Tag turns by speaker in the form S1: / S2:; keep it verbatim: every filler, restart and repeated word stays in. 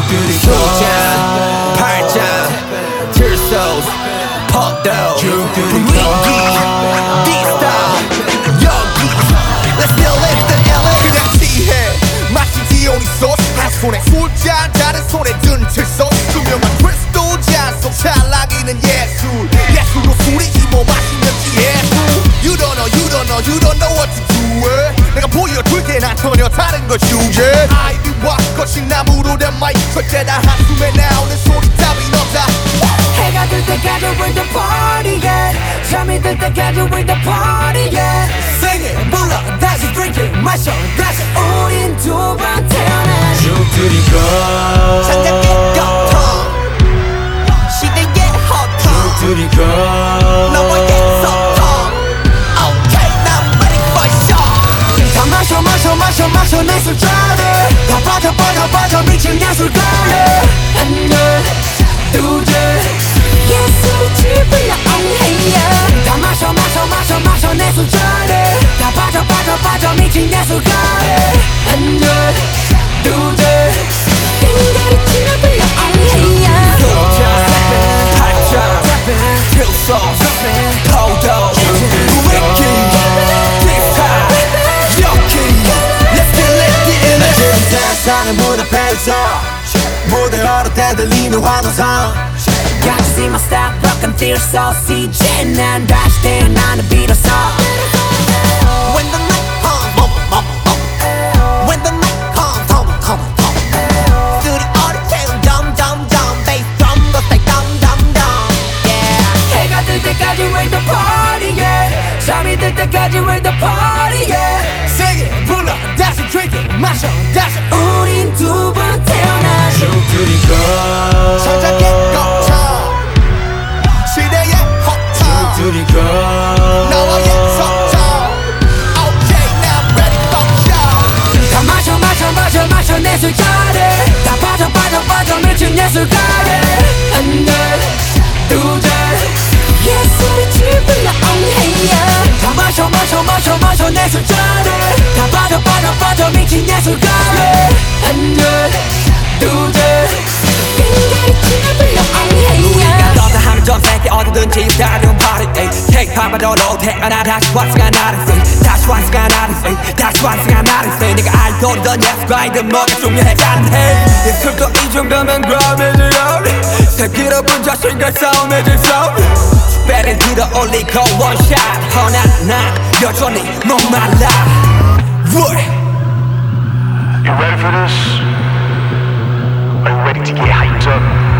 S1: 소장 팔짱 칠소 퍼도 분위기 디스타 여기 Let's still live the 엘에이
S2: 그냥 취해 마치 디오니소스 한 손에 술잔 다른 손에 든 칠소 투명한 크리스탈 잔속 찰나기는 예술 예술로 술이 힘어 마시면 예술 You don't know you don't know you don't know what to do it. 내가 보여줄게 난 전혀 다른 걸 주제 아이비와 거친 나무로 된 마이크 절대 다 한숨에 나오는 소리 따윈 없다
S3: 해가 들 때까지 we're the party yeah 잠이 들 때까지 we're the party yeah
S2: Sing it
S3: 불러 다시 drink it 마셔 다시 우린 두 번 태어나
S1: 죽들이고
S2: 장작의 거통 시대의 허통
S1: 죽들이고
S2: 너와의 소통 Okay now I'm ready for show
S3: 다 마셔 마셔 마셔 마셔 내 술잔에 다 빠져 빠져 빠져 미친 예술가에 하나 둘셋 예술이 지불러 엉해야 다 마셔 마셔 마셔 마셔 내 술잔에 다 빠져 빠져 빠져 미친 예술가에 하나 둘셋 빙가리 지불러 엉해야
S1: 소장 팔짱 칠소 퍼도 분위기 디스타 여기 Let's still live the 엘에이
S4: 세상의 문 앞에서 무대로 대들리는 환호성
S3: Got to see my style, rock and feel so 씨제 난 다시 태어나는 비로소
S2: When the night comes bum bum bum When the night comes come come come 스튜디오를 채운 dum dum dum Bass drum go say dum dum dum Yeah
S3: 해가 뜰 때까지 we're the party yeah 잠이 들 때까지 we're the party yeah
S2: Sing it 불러 다시 drink it 마셔 다시
S3: 우린 두 번 태어나
S1: 죽들이고
S2: 천장의 거청 시대의 허통
S1: 죽들이고
S2: 너와의 소통 Okay now I'm ready for show
S3: 다 마셔 마셔 마셔 마셔 내 술잔에 다 빠져 빠져 빠져 미친 예술가에 하나 둘셋 예술이 지불러 엉해야 다 마셔 마셔 마셔 마셔 내 술잔에 다 빠져 빠져 빠져 미친 예술가에 하나 둘셋 빙가리 지불러 엉해야
S1: 너다 하면 전 세계 어디든지 다른 party Take time but all 태어나 다시 왔으가 나를 say 다시 왔으가 나를 say 다시 왔으가 나를 say 네가 알던 예술가이든 뭐가 중요하지 해 예술도 이 정도면 그럼이지 새끼로분 자신과 싸움해질 싸움 배를 들어 올리고 원샷 허나 난 여전히 목말라 What?
S5: You ready for this? Are you ready to get hyped up?